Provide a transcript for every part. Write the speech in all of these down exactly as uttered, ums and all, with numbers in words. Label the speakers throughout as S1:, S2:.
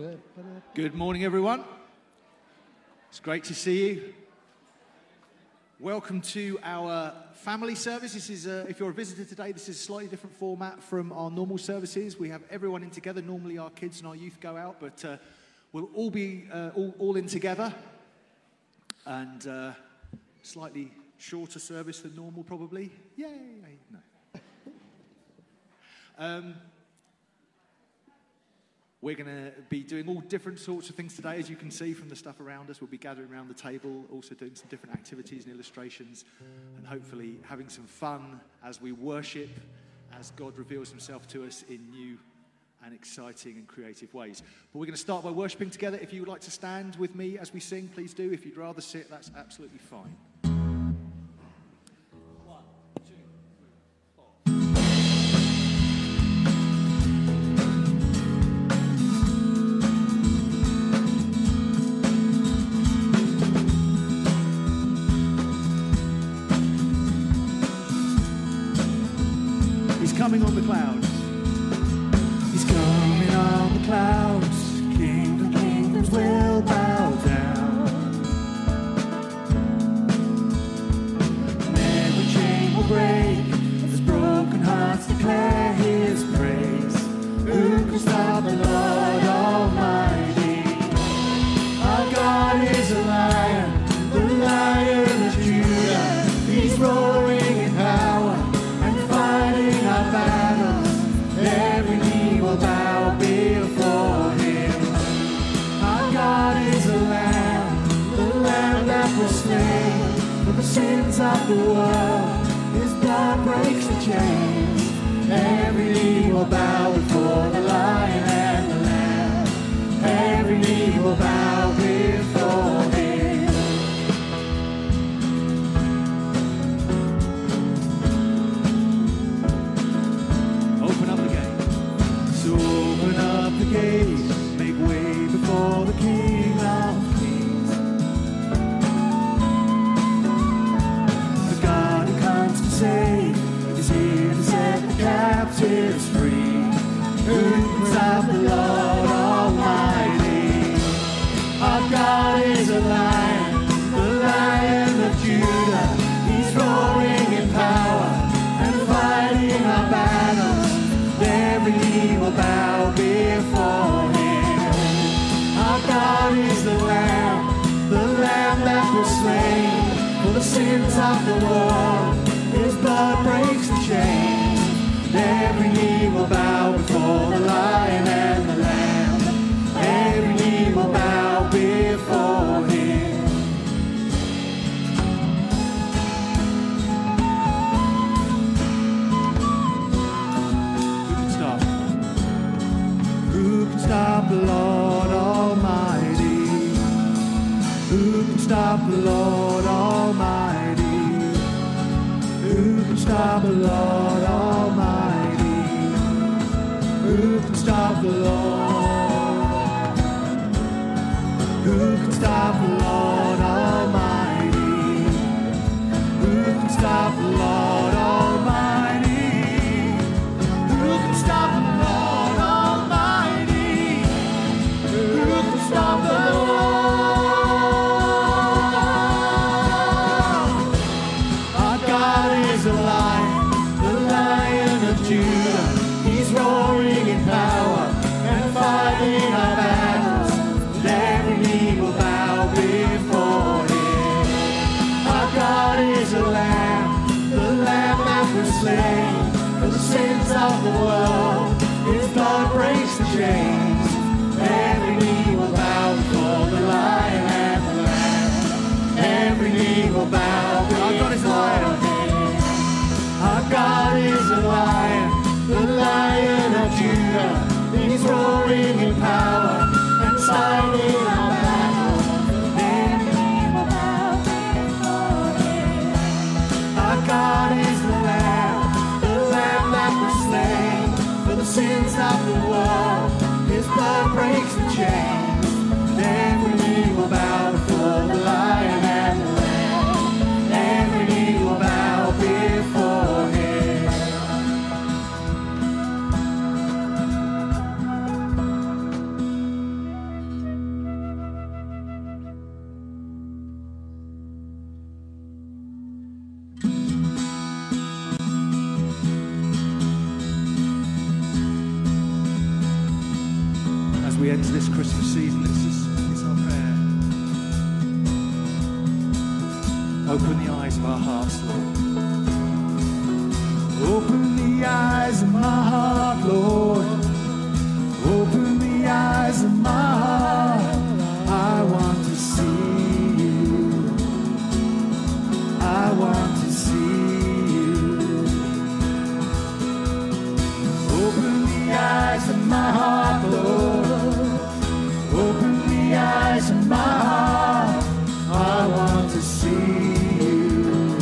S1: Good morning, everyone. It's great to see you. Welcome to our family service. This is, uh, if you're a visitor today, this is a slightly different format from our normal services. We have everyone in together. Normally our kids and our youth go out, but uh, we'll all be uh, all, all in together. And uh, slightly shorter service than normal, probably. Yay! No. um, We're going to be doing all different sorts of things today, as you can see from the stuff around us. We'll be gathering around the table, also doing some different activities and illustrations, and hopefully having some fun as we worship, as God reveals himself to us in new and exciting and creative ways. But we're going to start by worshiping together. If you would like to stand with me as we sing, please do. If you'd rather sit, that's absolutely fine. Coming on the clouds. He's coming on the clouds. Kingdom, kingdoms will bow down. And every chain will break as broken hearts declare his praise. Who can stop the Lord Almighty? Our God is a lion, the Lion of Judah. He's roaring in power and fighting our battles. Every knee will bow before him. Our God is a lamb, the lamb that was slain for the sins of the world. His blood breaks the chains. Every knee will bow before the Lion and the Lamb. Every knee will bow before him. Open up the gate. So open up the gates, make way before the King of Kings. The God who comes to save is here to set the captives free. Who can stop the Lord Almighty? Our God is a lion, the Lion of Judah. He's roaring in power and fighting our battles. Every knee will bow before him. Our God is the Lamb, the Lamb that was slain for the sins of the world. His blood breaks the chains. Every knee will bow before the Lion and the Lamb. Every knee will bow before him. Who can stop? Who can stop the Lord Almighty? Who can stop the Lord Almighty? Who can stop the Lord Almighty? Who can stop the Lord? Who can stop the Lord Almighty? Who can stop the Lord Almighty? Who can stop the Lord Almighty? Who can stop the Lord? Our God is a lion, the Lion of Judah. He's roaring in power and fighting our battles. And every knee will bow before him. Our God is a lamb, the lamb that was slain for the sins of the world. His blood breaks the chains. Every knee will bow before the Lion and the Lamb. Every knee will bow before him. Our God is a lion, the Lion of Judah. He's roaring in power and fighting our battles. Every knee will bow before him. Our God is the Lamb, the Lamb that was slain for the sins of the world. His blood breaks the chains. Every knee will bow before the Lion and the Lamb. Every knee will bow before him. end to this Christmas season, let's just, it's our prayer. Open the eyes of our hearts, Lord. Open the eyes of my heart, Lord. Open the eyes of my heart. I want to see you. I want to see you. Open the eyes of my heart, Lord. Open the eyes of my heart. I want to see you.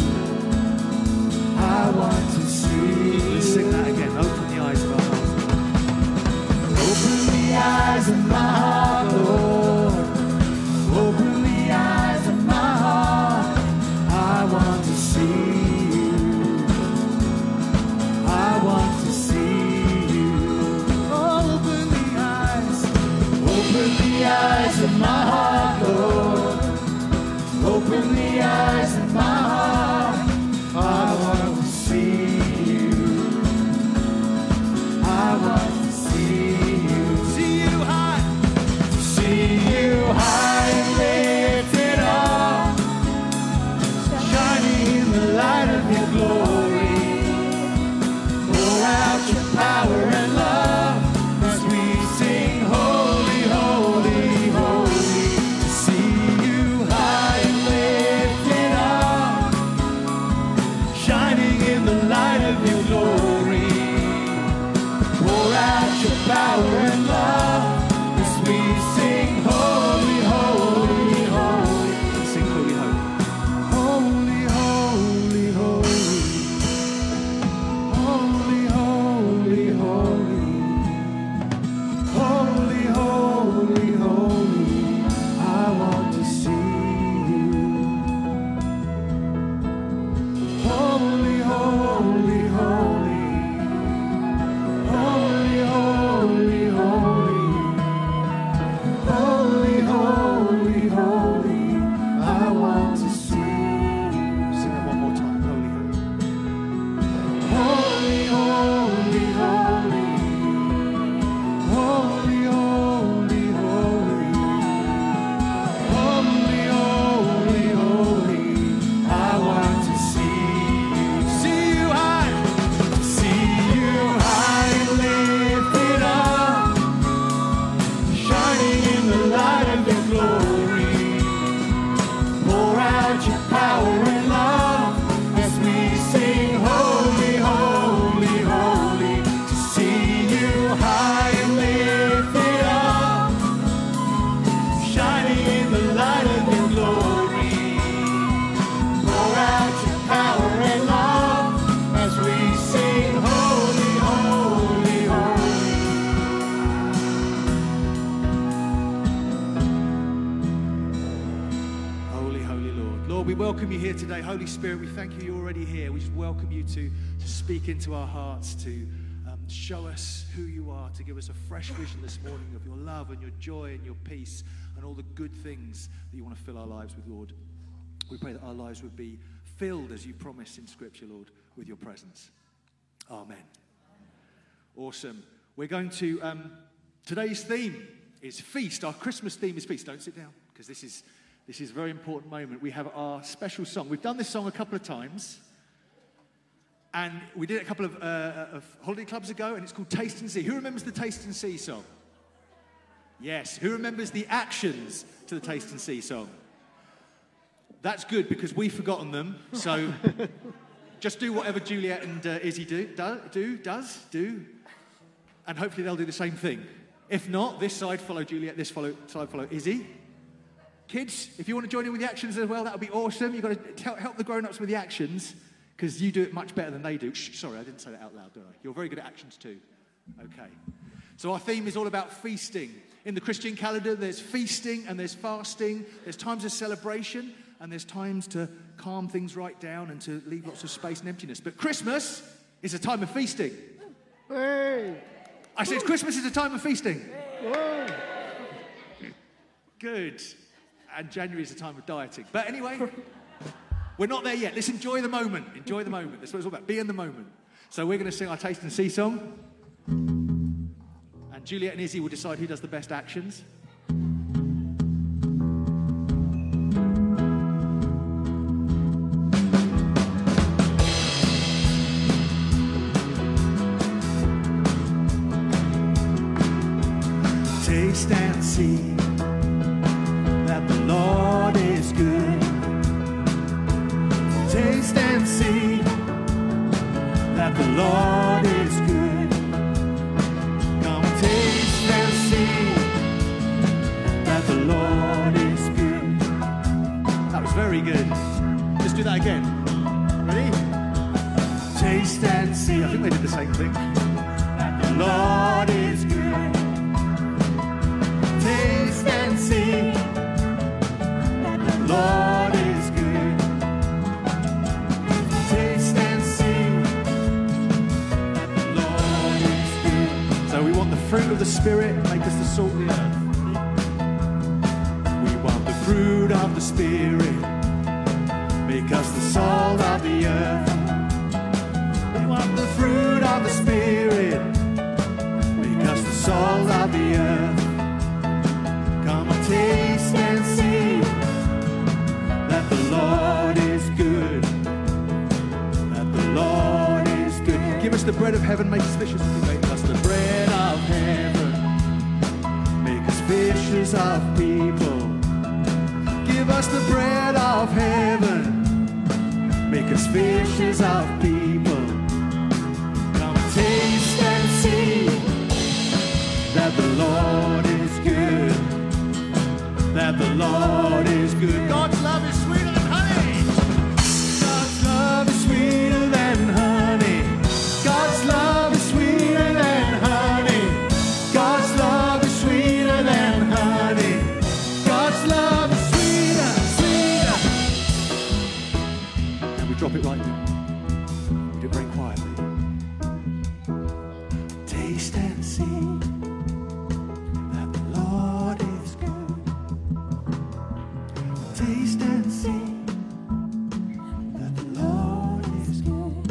S1: I want to see you. Let's sing that again. Open the eyes of our hearts. Open the eyes of my heart, Lord. Open the eyes of my heart. I want to see you. I want to see you. Open the eyes. Open the eyes of my heart, Lord. Open the eyes of my heart. I want to see you. I want to see you. See you high. See you high and lifted up, shining in the light of your glory. Pour out your power and love as we sing holy, holy, holy. To see you high and lifted up, shining in the light of your glory. Pour out your power and love as we sing holy, holy, holy. Sing holy, holy. Holy, holy, holy. Holy, holy, holy. Holy, holy, holy. I want to see you. Holy, holy, holy. Holy, holy, holy. Holy, holy, holy. I want to see you. Sing that one more time. Holy, holy. Holy, holy, holy. Holy, holy, holy. Holy, holy, holy. I want to see you. See you high. See you high and lifted up, shining in the light of your glory. Pour out your power and love as we sing holy, holy, holy. To see you high and lifted up, shining in the light of your glory. Pour out your power and love as we sing holy, holy, holy. Holy, holy Lord. Lord, we welcome you here today. Holy Spirit, we thank you you're already here. We just welcome you to, to speak into our hearts, to um, show us who you are, to give us a fresh vision this morning of your love and your joy and your peace and all the good things that you want to fill our lives with, Lord. We pray that our lives would be filled, as you promised in Scripture, Lord, with your presence. Amen. Awesome. We're going to, um, today's theme is feast. Our Christmas theme is feast. Don't sit down, because this is this is a very important moment. We have our special song. We've done this song a couple of times, and we did it a couple of, uh, of holiday clubs ago, and it's called Taste and See. Who remembers the Taste and See song? Yes. Who remembers the actions to the Taste and See song? That's good, because we've forgotten them, so just do whatever Juliet and uh, Izzy do, do, do, does, do, and hopefully they'll do the same thing. If not, this side follow Juliet, this follow, side follow Izzy. Kids, if you want to join in with the actions as well, that would be awesome. You've got to tell, help the grown-ups with the actions, because you do it much better than they do. Shh, sorry, I didn't say that out loud, did I? You're very good at actions too. Okay. So our theme is all about feasting. In the Christian calendar, there's feasting and there's fasting. There's times of celebration, and there's times to calm things right down and to leave lots of space and emptiness. But Christmas is a time of feasting.
S2: Hey.
S1: I said Christmas is a time of feasting.
S2: Whoa.
S1: Good. And January is a time of dieting. But anyway, we're not there yet. Let's enjoy the moment. Enjoy the moment. That's what it's all about. Be in the moment. So we're going to sing our Taste and See song. And And Juliet and Izzy will decide who does the best actions. Taste and see that the Lord is good. Taste and see that the Lord is good. Come taste and see that the Lord is good. That was very good. Let's do that again. Ready? Taste and see. I think they did the same thing. That the Lord is good. Taste and see that the Lord is good. Taste and see that the Lord is good. So we want the fruit of the Spirit, make us the salt of the earth. We want the fruit of the Spirit, make us the salt of the earth. We want the fruit of the Spirit, make us the salt of the earth. Taste and see that the Lord is good, that the Lord is good. Give us the bread of heaven, make us fishers. Make us the bread of heaven, make us fishers of people. Give us the bread of heaven, make us fishers of people. Come taste and see that the Lord is good, that the Lord is good. God's love is sweeter than honey. God's love is sweeter than honey. God's love is sweeter than honey. God's love is sweeter than honey. God's love is sweeter, sweeter. And we drop it right there. Do it very quietly. Taste and see. Taste and see that the Lord is good.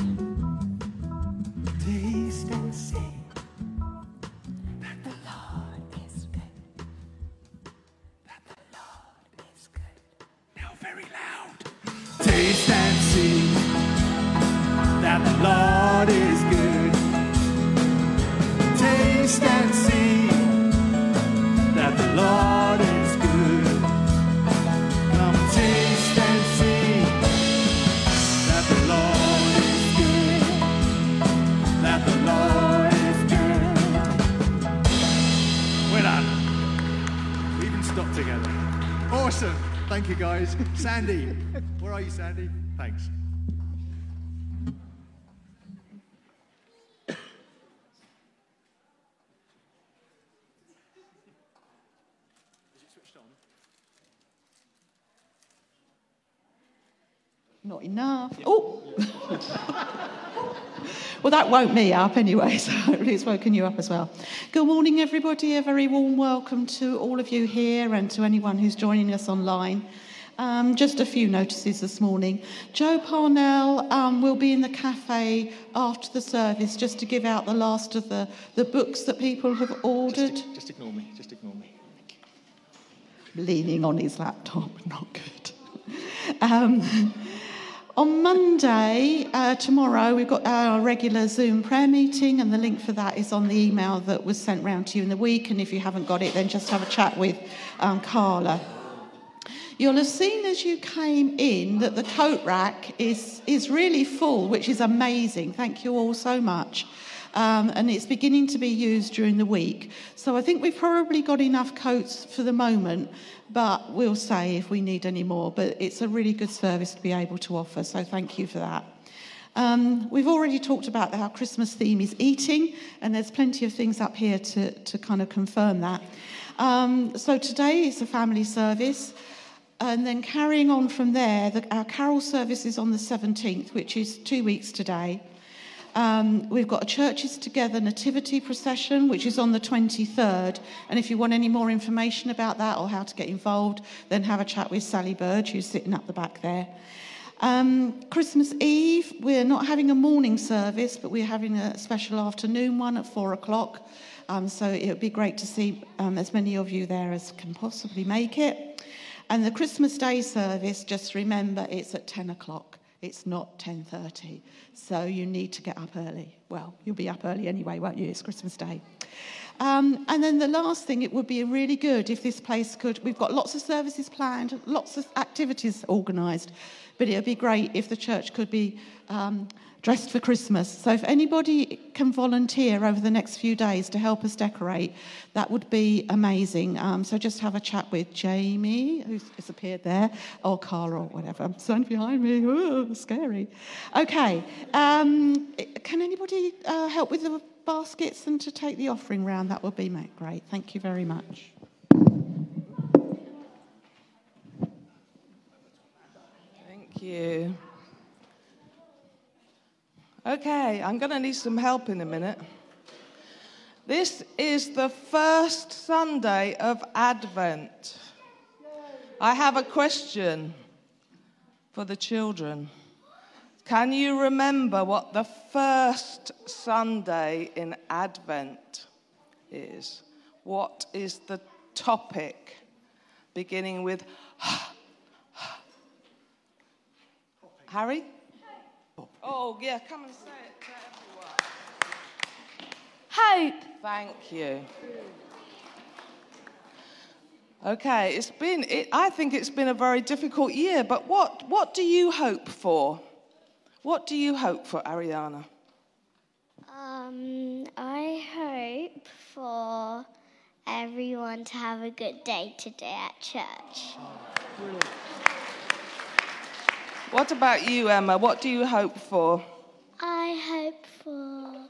S1: Taste and see that the Lord is good. That the Lord is good. Now very loud. Taste and see that the Lord is good. Taste and see that the Lord is good. Taste and see that the Lord is good, that the Lord is good. We're done. We even stopped together. Awesome. Thank you, guys. Sandy. Where are you, Sandy? Thanks.
S3: Not enough. Oh! Well, that woke me up anyway, so hopefully it's woken you up as well. Good morning, everybody. A very warm welcome to all of you here and to anyone who's joining us online. Um, just a few notices this morning. Joe Parnell um, will be in the cafe after the service just to give out the last of the, the books that people have ordered.
S1: Just, just ignore me. Just ignore me.
S3: Leaning on his laptop. Not good. Um... On Monday, uh, tomorrow, we've got our regular Zoom prayer meeting, and the link for that is on the email that was sent round to you in the week. And if you haven't got it, then just have a chat with um, Carla. You'll have seen as you came in that the coat rack is, is really full, which is amazing. Thank you all so much. Um, and it's beginning to be used during the week. So I think we've probably got enough coats for the moment, but we'll say if we need any more. But it's a really good service to be able to offer, so thank you for that. Um, we've already talked about our Christmas theme is eating, and there's plenty of things up here to, to kind of confirm that. Um, so today is a family service, and then carrying on from there, the, our carol service is on the seventeenth, which is two weeks today. Um, we've got a Churches Together Nativity procession, which is on the twenty-third. And if you want any more information about that or how to get involved, then have a chat with Sally Bird, who's sitting up the back there. Um, Christmas Eve, we're not having a morning service, but we're having a special afternoon one at four o'clock. Um, so it would be great to see um, as many of you there as can possibly make it. And the Christmas Day service, just remember, it's at ten o'clock. It's not ten thirty. So you need to get up early. Well, you'll be up early anyway, won't you? It's Christmas Day. Um, and then the last thing, it would be really good if this place could, we've got lots of services planned, lots of activities organised, but it would be great if the church could be um, dressed for Christmas. So if anybody can volunteer over the next few days to help us decorate, that would be amazing. Um, so just have a chat with Jamie, who's appeared there, or Carl, or whatever. I'm standing behind me. Ooh, scary. Okay. Um, can anybody uh, help with the baskets and to take the offering round? That would be great. Thank you very much.
S4: Thank you. Okay, I'm going to need some help in a minute. This is the first Sunday of Advent. I have a question for the children. Can you remember what the first Sunday in Advent is? What is the topic? Beginning with Harry? Oh, yeah, come and say it to everyone.
S5: Hope.
S4: Thank you. Okay, it's been, it, I think it's been a very difficult year, but what, what do you hope for? What do you hope for, Ariana?
S6: Um, I hope for everyone to have a good day today at church.
S2: Brilliant.
S4: What about you, Emma? What do you hope for?
S6: I hope for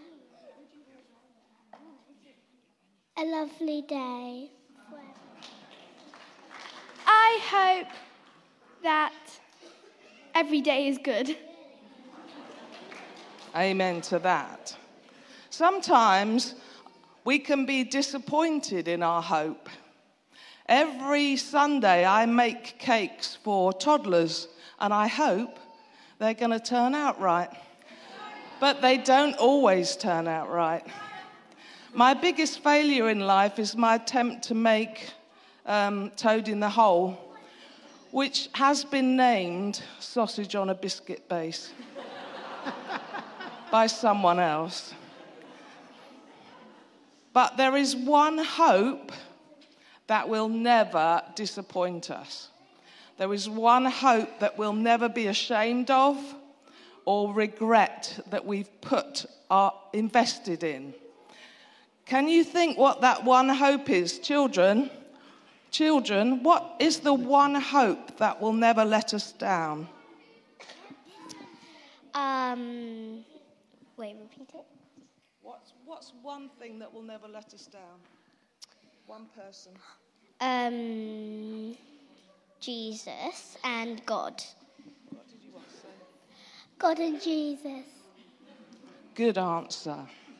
S6: a lovely day.
S5: I hope that every day is good.
S4: Amen to that. Sometimes we can be disappointed in our hope. Every Sunday I make cakes for toddlers, and I hope they're going to turn out right. But they don't always turn out right. My biggest failure in life is my attempt to make um, Toad in the Hole, which has been named Sausage on a Biscuit Base by someone else. But there is one hope that will never disappoint us. There is one hope that we'll never be ashamed of or regret that we've put our invested in. Can you think what that one hope is, children? Children, what is the one hope that will never let us down?
S6: Um, wait, repeat it.
S4: What's, what's one thing that will never let us down? One person.
S6: Um, Jesus and God.
S4: What did you want to say?
S6: God and Jesus.
S4: Good answer.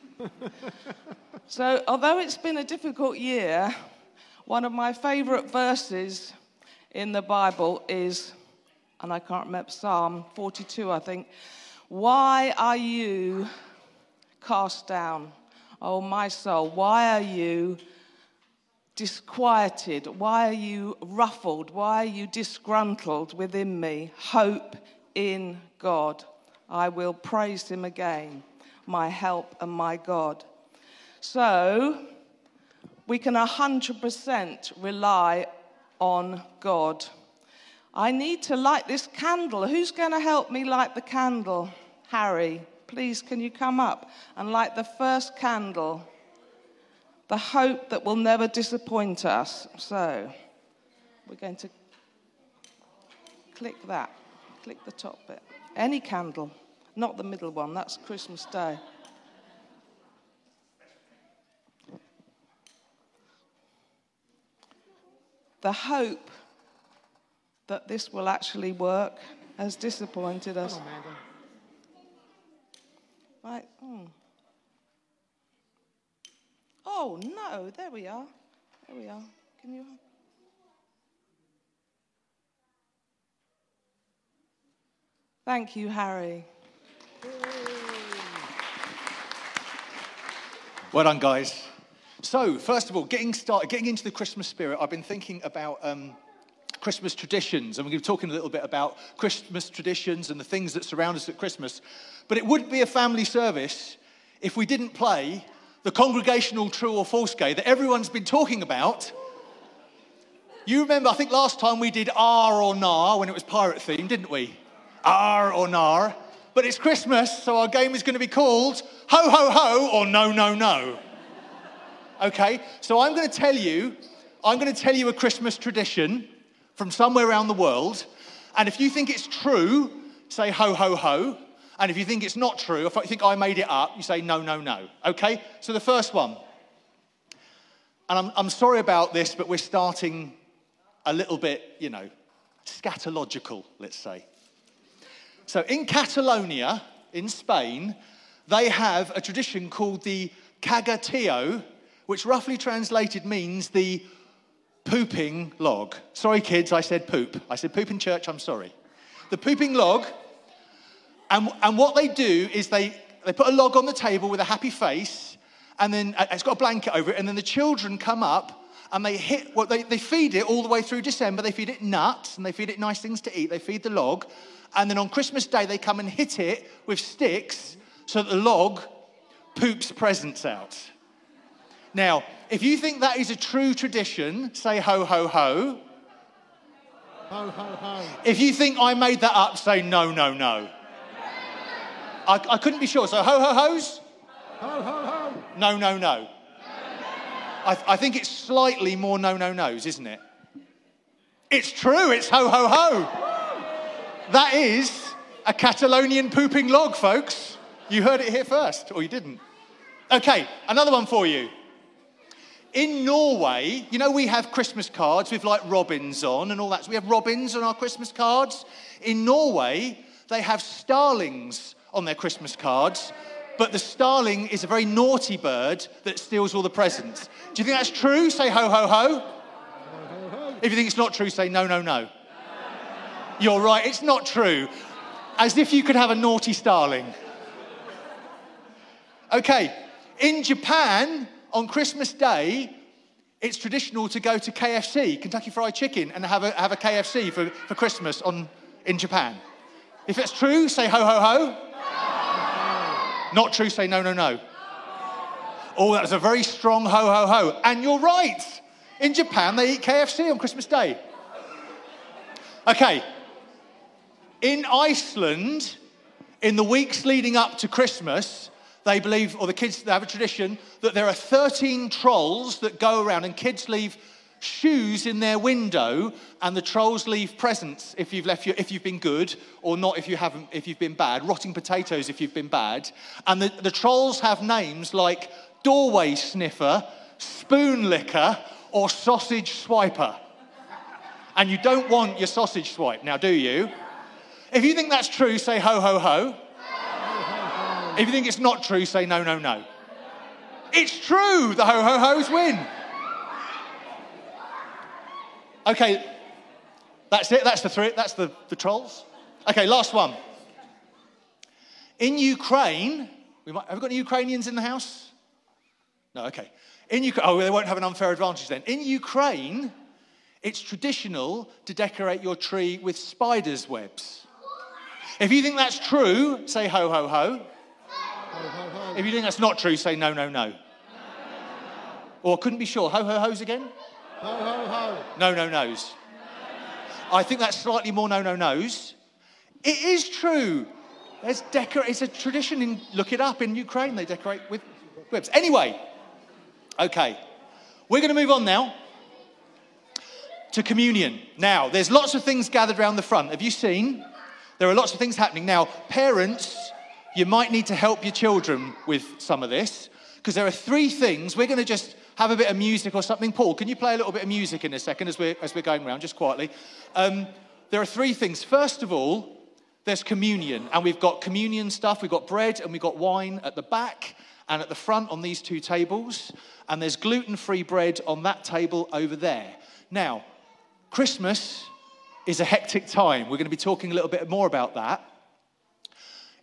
S4: So, although it's been a difficult year, one of my favourite verses in the Bible is, and I can't remember, Psalm forty-two, I think. Why are you cast down, O my soul? Why are you disquieted? Why are you ruffled? Why are you disgruntled within me? Hope in God. I will praise him again, my help and my God. So we can one hundred percent rely on God. I need to light this candle. Who's going to help me light the candle? Harry, please, can you come up and light the first candle? The hope that will never disappoint us. So we're going to click that. Click the top bit. Any candle, not the middle one. That's Christmas Day. The hope that this will actually work has disappointed us.
S2: Come on, Amanda.
S4: Right. Hmm. Oh, no. There we are. There we are. Can you... Thank you, Harry.
S7: Well done, guys. So, first of all, getting started, getting into the Christmas spirit, I've been thinking about um, Christmas traditions, and we're going to be talking a little bit about Christmas traditions and the things that surround us at Christmas. But it wouldn't be a family service if we didn't play the congregational true or false game that everyone's been talking about. You remember, I think last time we did R or Nar when it was pirate themed, didn't we? R or Nar. But it's Christmas, so our game is going to be called Ho Ho Ho or No No No. Okay, so I'm going to tell you, I'm going to tell you a Christmas tradition from somewhere around the world, and if you think it's true, say Ho Ho Ho, and if you think it's not true, if you think I made it up, you say No No No. Okay, so the first one, and I'm, I'm sorry about this, but we're starting a little bit, you know, scatological, let's say. So in Catalonia, in Spain, they have a tradition called the Cagateo, which roughly translated means the pooping log. Sorry, kids, I said poop. I said poop in church, I'm sorry. The pooping log, and, and what they do is they, they put a log on the table with a happy face, and then it's got a blanket over it, and then the children come up and they hit, well, they, they feed it all the way through December. They feed it nuts, and they feed it nice things to eat. They feed the log. And then on Christmas Day, they come and hit it with sticks so that the log poops presents out. Now, if you think that is a true tradition, say ho, ho, ho.
S2: Ho, ho, ho.
S7: If you think I made that up, say no, no, no. I, I couldn't be sure. So ho, ho, ho's?
S2: Ho, ho, ho.
S7: No, no, no. I, I think it's slightly more no, no, no's, isn't it? It's true. It's ho, ho, ho. That is a Catalonian pooping log, folks. You heard it here first, or you didn't. Okay, another one for you. In Norway, you know we have Christmas cards with like robins on and all that. So we have robins on our Christmas cards. In Norway, they have starlings on their Christmas cards, but the starling is a very naughty bird that steals all the presents. Do you think that's true? Say ho, ho, ho. If you think it's not true, say no, no, no. You're right, it's not true. As if you could have a naughty starling. Okay, in Japan, on Christmas Day, it's traditional to go to K F C, Kentucky Fried Chicken, and have a, have a K F C for, for Christmas on, in Japan. If it's true, say ho, ho, ho. No. Not true, say no, no, no. Oh, that was a very strong ho, ho, ho. And you're right. In Japan, they eat K F C on Christmas Day. Okay. In Iceland, in the weeks leading up to Christmas, they believe, or the kids they have a tradition, that there are thirteen trolls that go around, and kids leave shoes in their window, and the trolls leave presents if you've left your, if you've been good, or not if you haven't, if you've been bad. Rotting potatoes if you've been bad. And the, the trolls have names like doorway sniffer, spoon licker, or sausage swiper. And you don't want your sausage swipe now, do you? If you think that's true, say ho, ho, ho. If you think it's not true, say no, no, no. It's true. The ho, ho, ho's win. Okay, that's it. That's the three. That's the, the trolls. Okay, last one. In Ukraine, we might, have we got any Ukrainians in the house? No, okay. In Ukraine, oh, they won't have an unfair advantage then. In Ukraine, it's traditional to decorate your tree with spiders' webs. If you think that's true, say ho, ho, ho.
S2: Ho, ho, ho.
S7: If you think that's not true, say no, no, no. Or couldn't be sure. Ho, ho, ho's again?
S2: Ho, ho, ho.
S7: No, no, no's. I think that's slightly more no, no, no's. It is true. There's decor- it's a tradition in, look it up, in Ukraine, they decorate with webs. Anyway, okay, we're going to move on now to communion. Now, there's lots of things gathered around the front. Have you seen? There are lots of things happening. Now, parents, you might need to help your children with some of this, because there are three things. We're going to just have a bit of music or something. Paul, can you play a little bit of music in a second as we're, as we're going around, just quietly? Um, there are three things. First of all, there's communion, and we've got communion stuff. We've got bread and we've got wine at the back and at the front on these two tables, and there's gluten-free bread on that table over there. Now, Christmas is a hectic time. We're going to be talking a little bit more about that.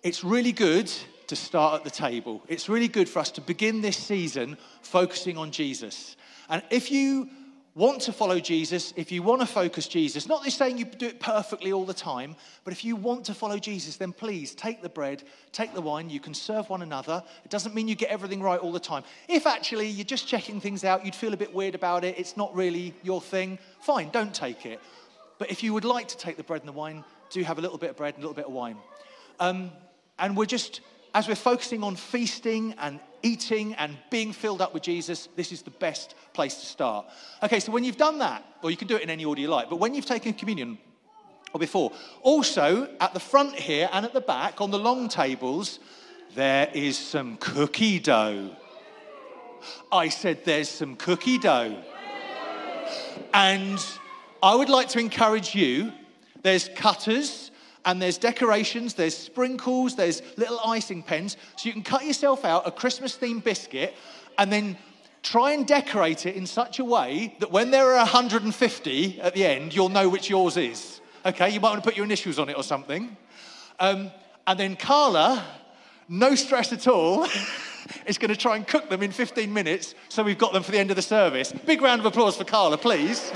S7: it's really good to start at the table. It's really good for us to begin this season focusing on Jesus. And if you want to follow Jesus, if you want to focus Jesus, not just saying you do it perfectly all the time, but if you want to follow Jesus, then please take the bread, take the wine. You can serve one another. It doesn't mean you get everything right all the time. If actually you're just checking things out, you'd feel a bit weird about it, it's not really your thing, fine, don't take it. But if you would like to take the bread and the wine, do have a little bit of bread and a little bit of wine. Um, and we're just, as we're focusing on feasting and eating and being filled up with Jesus, this is the best place to start. Okay, so when you've done that, or you can do it in any order you like, but when you've taken communion, or before, also at the front here and at the back on the long tables, there is some cookie dough. I said there's some cookie dough. And I would like to encourage you, there's cutters, and there's decorations, there's sprinkles, there's little icing pens. So you can cut yourself out a Christmas-themed biscuit and then try and decorate it in such a way that when there are one hundred fifty at the end, you'll know which yours is. Okay, you might want to put your initials on it or something. Um, and then Carla, no stress at all, is going to try and cook them in fifteen minutes so we've got them for the end of the service. Big round of applause for Carla, please.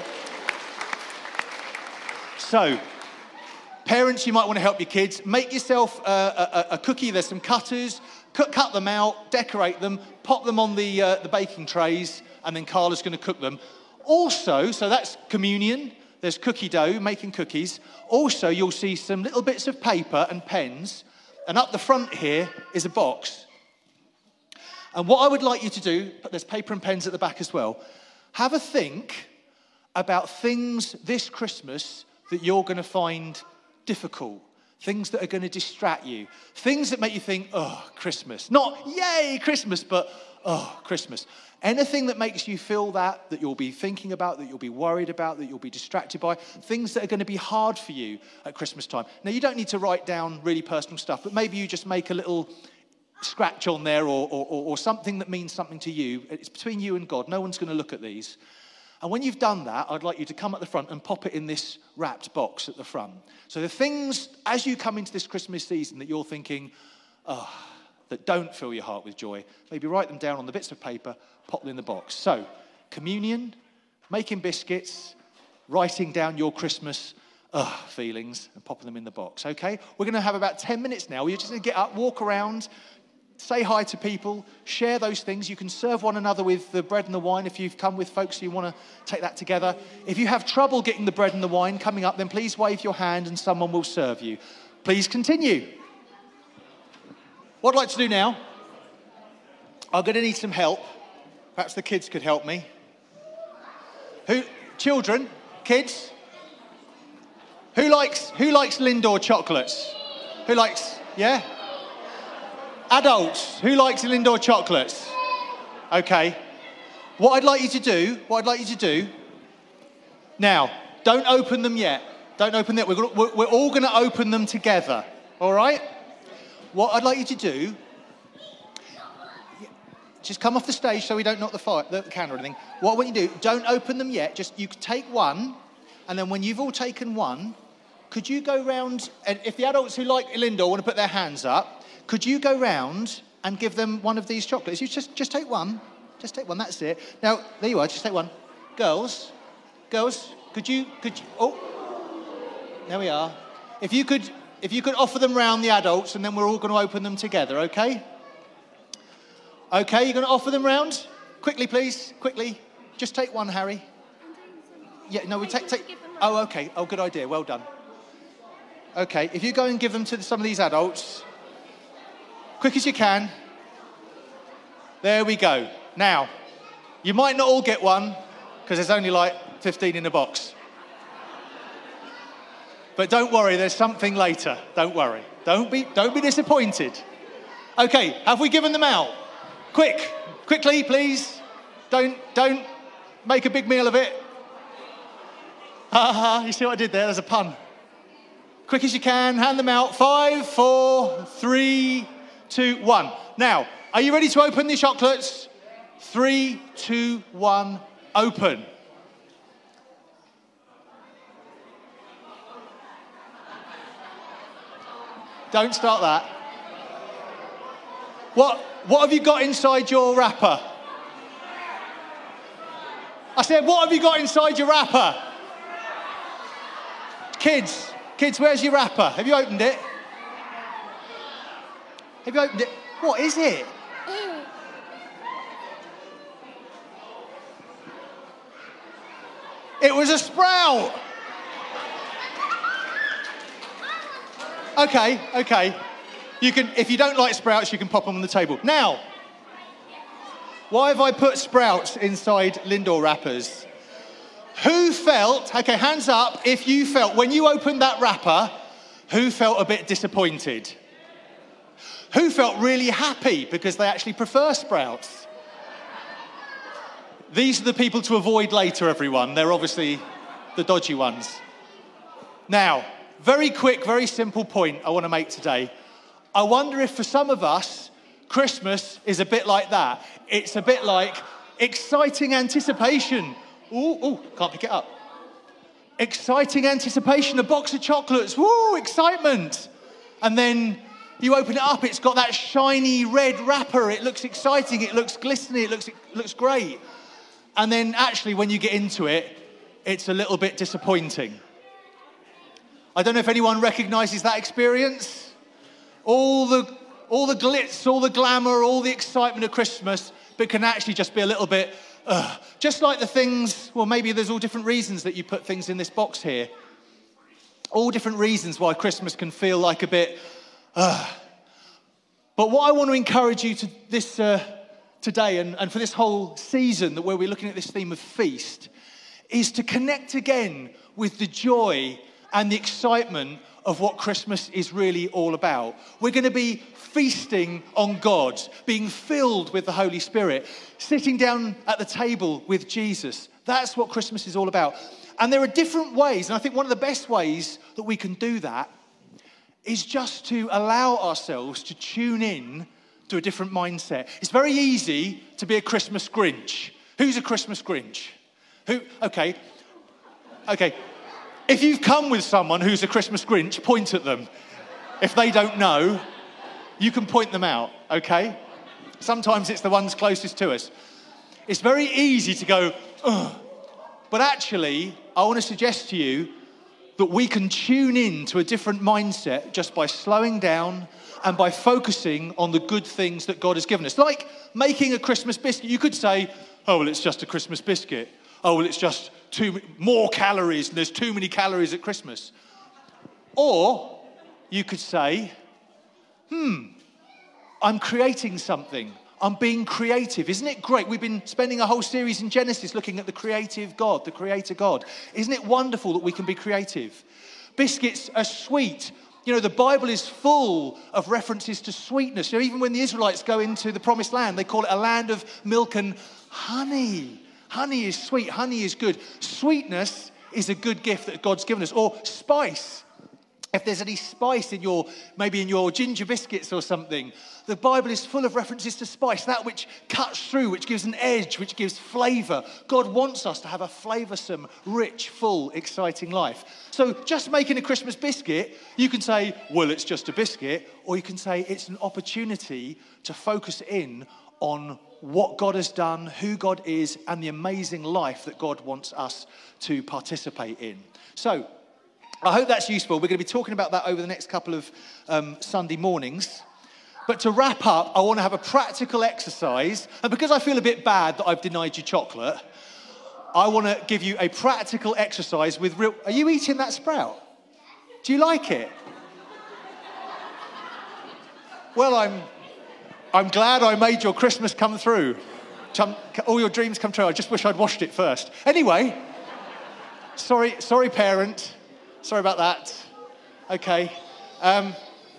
S7: So, parents, you might want to help your kids. Make yourself a, a, a cookie. There's some cutters. Cut, cut them out, decorate them, pop them on the, uh, the baking trays, and then Carla's going to cook them. Also, so that's communion. There's cookie dough, making cookies. Also, you'll see some little bits of paper and pens. And up the front here is a box. And what I would like you to do, but there's paper and pens at the back as well, have a think about things this Christmas that you're going to find difficult, things that are going to distract you, things that make you think, oh, Christmas. Not, yay, Christmas, but, oh, Christmas. Anything that makes you feel that, that you'll be thinking about, that you'll be worried about, that you'll be distracted by, things that are going to be hard for you at Christmas time. Now, you don't need to write down really personal stuff, but maybe you just make a little scratch on there or, or, or something that means something to you. It's between you and God. No one's going to look at these. And when you've done that, I'd like you to come at the front and pop it in this wrapped box at the front. So the things, as you come into this Christmas season that you're thinking, oh, that don't fill your heart with joy, maybe write them down on the bits of paper, pop them in the box. So, communion, making biscuits, writing down your Christmas uh, feelings and popping them in the box, okay? We're going to have about ten minutes now. You're just going to get up, walk around, say hi to people, share those things. You can serve one another with the bread and the wine if you've come with folks who you want to take that together. If you have trouble getting the bread and the wine coming up, then please wave your hand and someone will serve you. Please continue. What I'd like to do now, I'm going to need some help. Perhaps the kids could help me. Who, children, kids? Who likes, who likes Lindor chocolates? Who likes, yeah? Adults, who likes Lindor chocolates? Okay. What I'd like you to do, what I'd like you to do, now, don't open them yet. Don't open them. We're, gonna, we're, we're all going to open them together, all right? What I'd like you to do, just come off the stage so we don't knock the, fire, the can or anything. What I want you to do, don't open them yet. Just, you could take one, and then when you've all taken one, could you go round, and if the adults who like Lindor want to put their hands up, could you go round and give them one of these chocolates? You just, just take one. Just take one, that's it. Now, there you are, just take one. Girls, girls, could you, could you, oh, there we are. If you could, if you could offer them round the adults and then we're all going to open them together, okay? Okay, you're going to offer them round? Quickly, please, quickly. Just take one, Harry. Yeah, no, we take, take, oh, okay, oh, good idea, well done. Okay, if you go and give them to some of these adults, quick as you can. There we go. Now, you might not all get one because there's only like fifteen in the box. But don't worry, there's something later. Don't worry. Don't be, don't be disappointed. Okay, have we given them out? Quick, quickly, please. Don't, don't make a big meal of it. Ha ha, you see what I did there? There's a pun. Quick as you can, hand them out. Five, four, three, two, one. Now, are you ready to open the chocolates? Three, two, one, open. Don't start that. What, what have you got inside your wrapper? I said, what have you got inside your wrapper? Kids, kids, where's your wrapper? Have you opened it? Have you opened it? What is it? It was a sprout. Okay, okay. You can, if you don't like sprouts, you can pop them on the table. Now, why have I put sprouts inside Lindor wrappers? Who felt, okay, hands up, if you felt, when you opened that wrapper, who felt a bit disappointed? Who felt really happy because they actually prefer sprouts? These are the people to avoid later, everyone. They're obviously the dodgy ones. Now, very quick, very simple point I want to make today. I wonder if for some of us, Christmas is a bit like that. It's a bit like exciting anticipation. Ooh, ooh, can't pick it up. Exciting anticipation, a box of chocolates. Woo, excitement. And then you open it up, it's got that shiny red wrapper. It looks exciting, it looks glistening, it looks, it looks great. And then actually when you get into it, it's a little bit disappointing. I don't know if anyone recognises that experience. All the, all the glitz, all the glamour, all the excitement of Christmas, but can actually just be a little bit, uh, just like the things, well, maybe there's all different reasons that you put things in this box here. All different reasons why Christmas can feel like a bit, uh. But what I want to encourage you to this uh, today and, and for this whole season that where we're looking at this theme of feast is to connect again with the joy and the excitement of what Christmas is really all about. We're going to be feasting on God, being filled with the Holy Spirit, sitting down at the table with Jesus. That's what Christmas is all about. And there are different ways, and I think one of the best ways that we can do that is just to allow ourselves to tune in to a different mindset. It's very easy to be a Christmas Grinch. Who's a Christmas Grinch? Who? Okay. Okay. If you've come with someone who's a Christmas Grinch, point at them. If they don't know, you can point them out, okay? Sometimes it's the ones closest to us. It's very easy to go, ugh. But actually, I want to suggest to you that we can tune in to a different mindset just by slowing down and by focusing on the good things that God has given us. Like making a Christmas biscuit. You could say, oh, well, it's just a Christmas biscuit. Oh, well, it's just too more calories and there's too many calories at Christmas. Or you could say, hmm, I'm creating something. I'm being creative. Isn't it great? We've been spending a whole series in Genesis looking at the creative God, the creator God. Isn't it wonderful that we can be creative? Biscuits are sweet. You know, the Bible is full of references to sweetness. You know, even when the Israelites go into the promised land, they call it a land of milk and honey. Honey is sweet. Honey is good. Sweetness is a good gift that God's given us. Or spice. If there's any spice in your, maybe in your ginger biscuits or something, the Bible is full of references to spice, that which cuts through, which gives an edge, which gives flavour. God wants us to have a flavoursome, rich, full, exciting life. So just making a Christmas biscuit, you can say, well, it's just a biscuit, or you can say it's an opportunity to focus in on what God has done, who God is, and the amazing life that God wants us to participate in. So, I hope that's useful. We're going to be talking about that over the next couple of um, Sunday mornings. But to wrap up, I want to have a practical exercise. And because I feel a bit bad that I've denied you chocolate, I want to give you a practical exercise with real... Are you eating that sprout? Do you like it? Well, I'm, I'm glad I made your Christmas come through. All your dreams come true. I just wish I'd washed it first. Anyway, sorry, sorry, parent. Sorry about that. Okay. Um,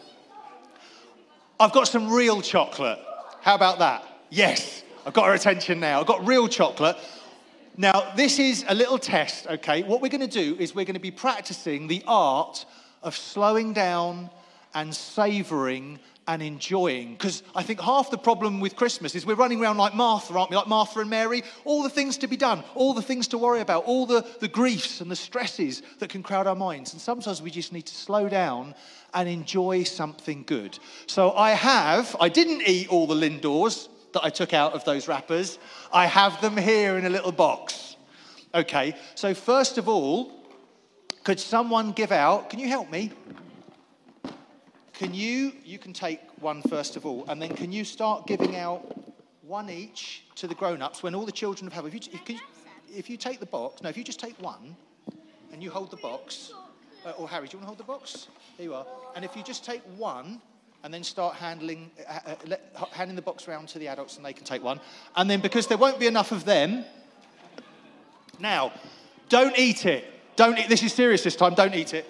S7: I've got some real chocolate. How about that? Yes. I've got her attention now. I've got real chocolate. Now, this is a little test, okay? What we're going to do is we're going to be practicing the art of slowing down and savouring and enjoying. Because I think half the problem with Christmas is we're running around like Martha, aren't we? Like Martha and Mary. All the things to be done, all the things to worry about, all the, the griefs and the stresses that can crowd our minds. And sometimes we just need to slow down and enjoy something good. So I have, I didn't eat all the Lindors that I took out of those wrappers. I have them here in a little box. Okay, so first of all, could someone give out, can you help me? Can you, you can take one first of all, and then can you start giving out one each to the grown-ups when all the children have had, if you, if, if you take the box, no, if you just take one, and you hold the box, uh, or Harry, do you want to hold the box? There you are. And if you just take one, and then start handling, uh, uh, let, handing the box around to the adults, and they can take one. And then because there won't be enough of them, now, don't eat it. Don't eat, this is serious this time, don't eat it.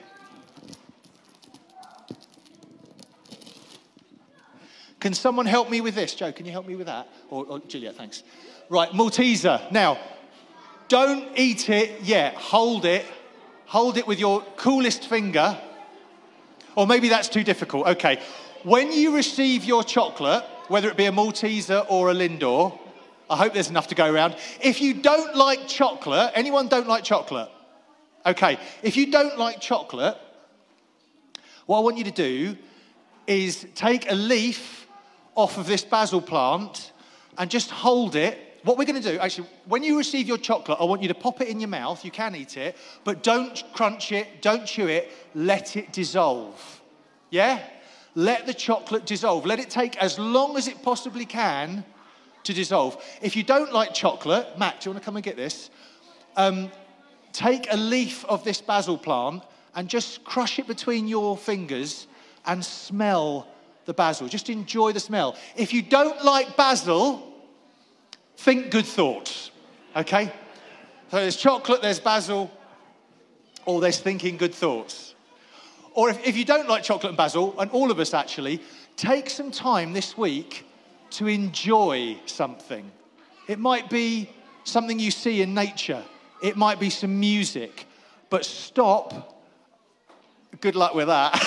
S7: Can someone help me with this? Joe, can you help me with that? Or, or Juliet, thanks. Right, Malteser. Now, don't eat it yet. Hold it. Hold it with your coolest finger. Or maybe that's too difficult. Okay. When you receive your chocolate, whether it be a Malteser or a Lindor, I hope there's enough to go around. If you don't like chocolate, anyone don't like chocolate? Okay. If you don't like chocolate, what I want you to do is take a leaf off of this basil plant and just hold it. What we're going to do, actually, when you receive your chocolate, I want you to pop it in your mouth. You can eat it, but don't crunch it, don't chew it. Let it dissolve. Yeah? Let the chocolate dissolve. Let it take as long as it possibly can to dissolve. If you don't like chocolate, Matt, do you want to come and get this? Um, take a leaf of this basil plant and just crush it between your fingers and smell the basil. Just enjoy the smell. If you don't like basil, think good thoughts, okay? So there's chocolate, there's basil, or there's thinking good thoughts. Or if, if you don't like chocolate and basil, and all of us actually, take some time this week to enjoy something. It might be something you see in nature. It might be some music. But stop. Good luck with that.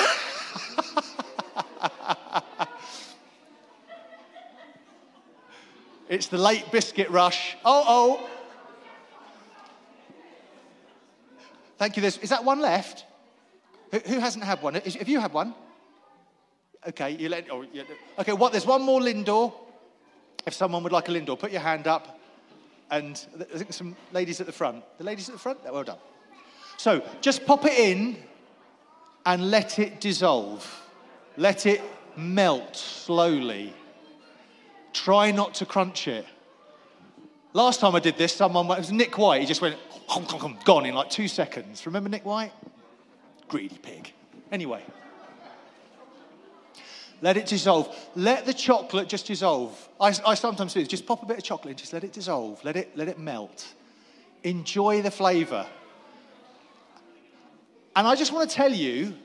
S7: It's the late biscuit rush. Oh, oh. Thank you. There's, is that one left? Who, who hasn't had one? Is, have you had one? Okay. You let. Oh, yeah. Okay. What? There's one more Lindor. If someone would like a Lindor, put your hand up. And I think some ladies at the front. The ladies at the front? Well done. So just pop it in and let it dissolve. Let it melt slowly. Try not to crunch it. Last time I did this, someone, it was Nick White, he just went, hum, hum, hum, gone in like two seconds. Remember Nick White? Greedy pig. Anyway. Let it dissolve. Let the chocolate just dissolve. I, I sometimes do this. Just pop a bit of chocolate in, just let it dissolve. Let it, let it melt. Enjoy the flavour. And I just want to tell you,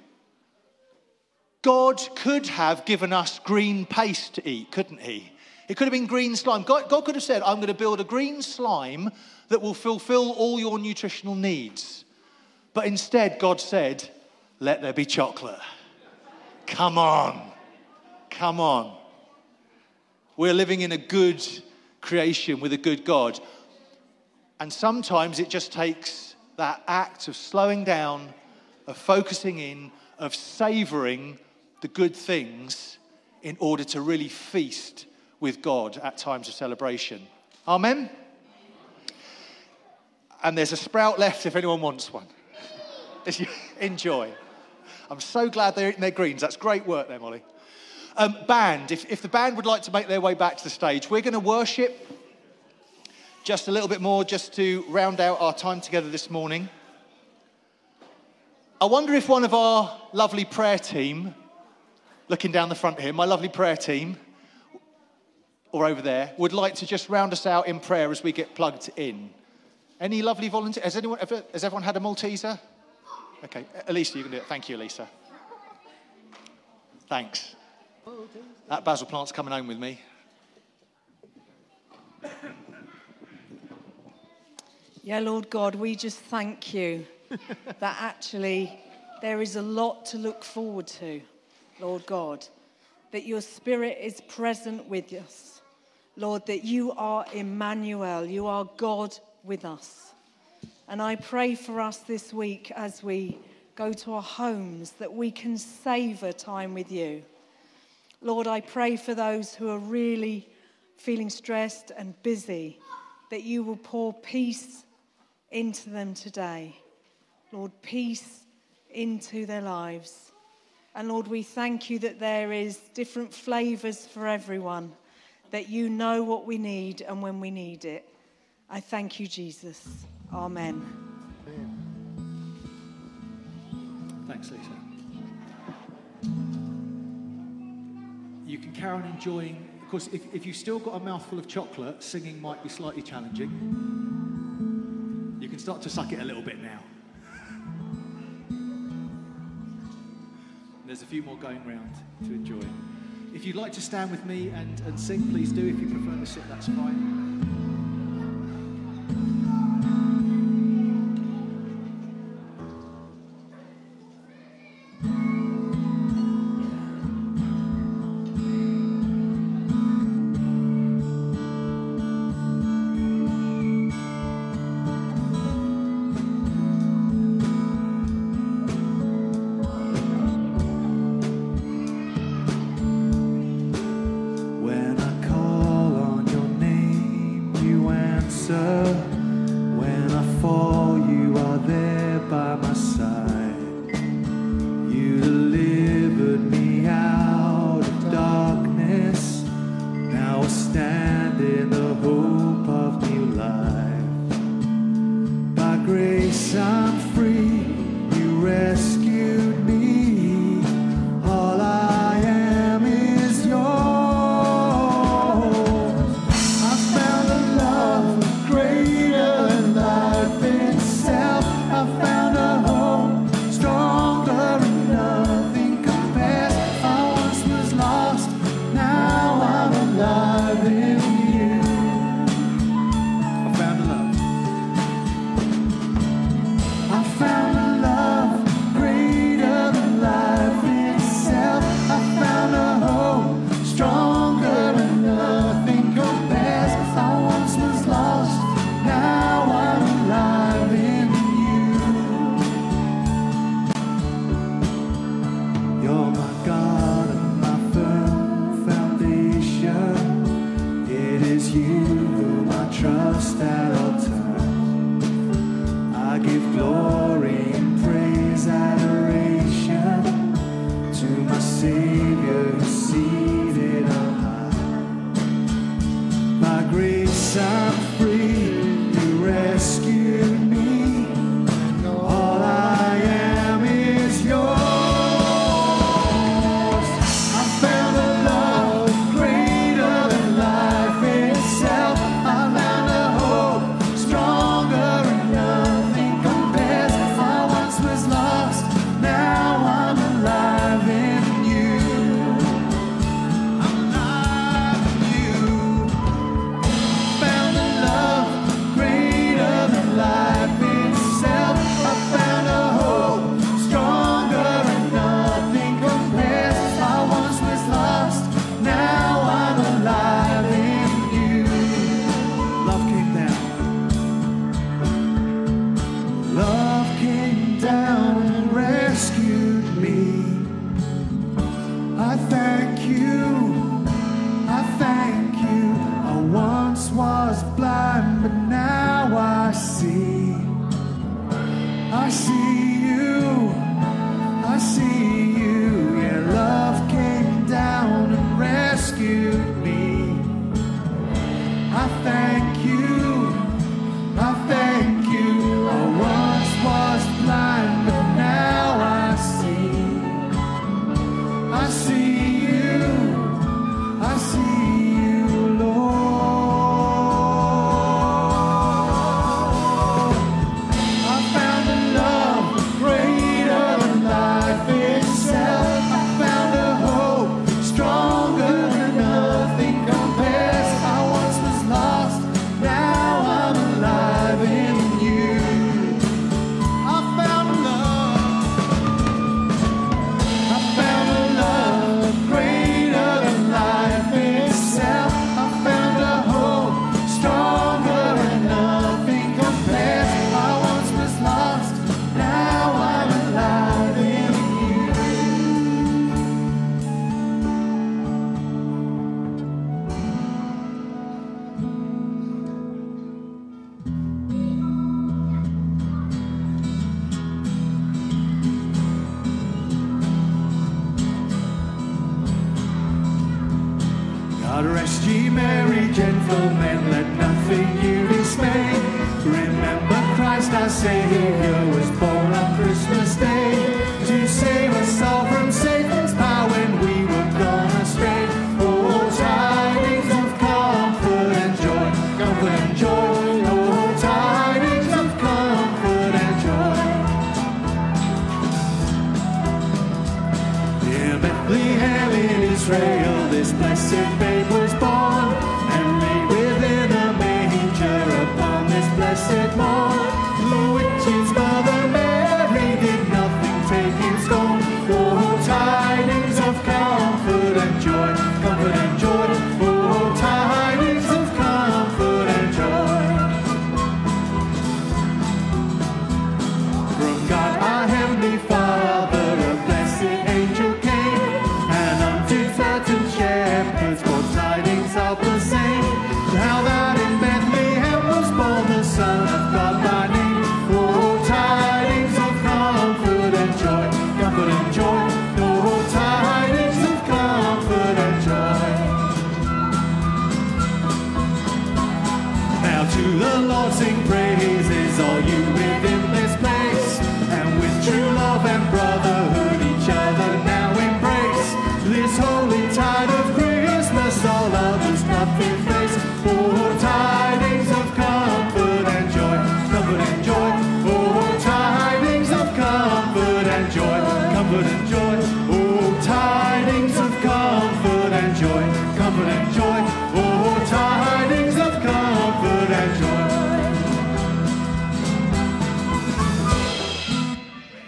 S7: God could have given us green paste to eat, couldn't he? It could have been green slime. God, God could have said, I'm going to build a green slime that will fulfill all your nutritional needs. But instead, God said, let there be chocolate. Come on. Come on. We're living in a good creation with a good God. And sometimes it just takes that act of slowing down, of focusing in, of savouring the good things in order to really feast with God at times of celebration. Amen? And there's a sprout left if anyone wants one. Enjoy. I'm so glad they're eating their greens. That's great work there, Molly. Um, band, if, if the band would like to make their way back to the stage, we're going to worship just a little bit more just to round out our time together this morning. I wonder if one of our lovely prayer team, looking down the front here, my lovely prayer team, or over there, would like to just round us out in prayer as we get plugged in. Any lovely volunteers? Has anyone ever, has everyone had a Malteser? Okay, Elisa, you can do it. Thank you, Elisa. Thanks. That basil plant's coming home with me.
S8: Yeah, Lord God, we just thank you that actually there is a lot to look forward to, Lord God. that your Spirit is present with us. Lord, that you are Emmanuel, you are God with us. And I pray for us this week as we go to our homes that we can savour time with you. Lord, I pray for those who are really feeling stressed and busy, that you will pour peace into them today. Lord, peace into their lives. And Lord, we thank you that there is different flavours for everyone, that you know what we need and when we need it. I thank you, Jesus. Amen.
S9: Thanks, Lisa. You can carry on enjoying. Of course, if, if you've still got a mouthful of chocolate, singing might be slightly challenging. You can start to suck it a little bit now. There's a few more going round to enjoy. If you'd like to stand with me and, and sing, please do. If you prefer to sit, that's fine.
S1: God rest ye merry gentlemen, let nothing you dismay. Remember Christ our Saviour was born on Christmas Day to save us all from Satan's power when we were gone astray. Oh, tidings of comfort and joy, comfort and joy. Oh, tidings of comfort and joy. In Bethlehem in Israel this blessed babe was born, and laid within a manger upon this blessed morn. The witch's mother Mary did nothing take in scorn. Oh, tidings of comfort and joy, comfort and joy. Oh, tidings of comfort and joy. From God our heavenly Father a blessed angel came, and unto certain shepherds brought tidings of the same. How that in Bethlehem was born the Son of God by name. Oh, tidings of comfort and joy, comfort and joy. Oh, tidings of comfort and joy. Now to the Lord sing praises, all you within this place, and with true love and brotherhood each other now embrace. This holy tide of Christmas all others nothing face. Oh, tidings of comfort and joy, comfort and joy. Oh, tidings of comfort and joy, comfort and joy. Oh, tidings of comfort and joy, comfort and joy. Oh, tidings of comfort and joy.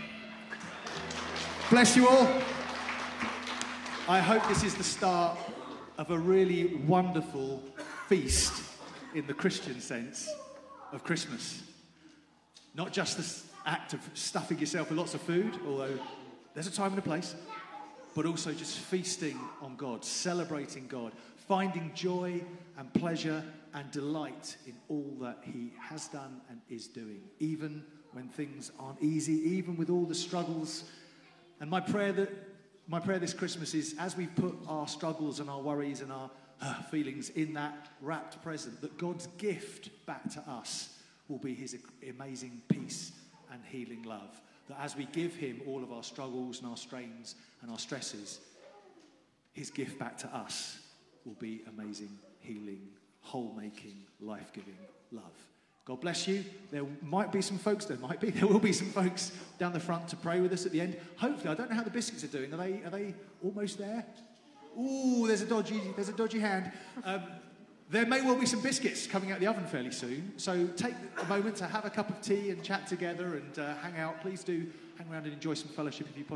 S9: Bless you all. I hope this is the start of a really wonderful feast in the Christian sense of Christmas. Not just the act of stuffing yourself with lots of food, although there's a time and a place, but also just feasting on God, celebrating God, finding joy and pleasure and delight in all that he has done and is doing, even when things aren't easy, even with all the struggles. And my prayer that my prayer this Christmas is, as we put our struggles and our worries and our uh, feelings in that wrapped present, that God's gift back to us will be his amazing peace and healing love. That as we give him all of our struggles and our strains and our stresses, his gift back to us will be amazing, healing, whole-making, life-giving love. God bless you. There might be some folks, there might be, there will be some folks down the front to pray with us at the end. Hopefully, I don't know how the biscuits are doing. Are they, are they almost there? Ooh, there's a dodgy, there's a dodgy hand. Um, there may well be some biscuits coming out of the oven fairly soon. So take a moment to have a cup of tea and chat together and uh, hang out. Please do hang around and enjoy some fellowship if you possibly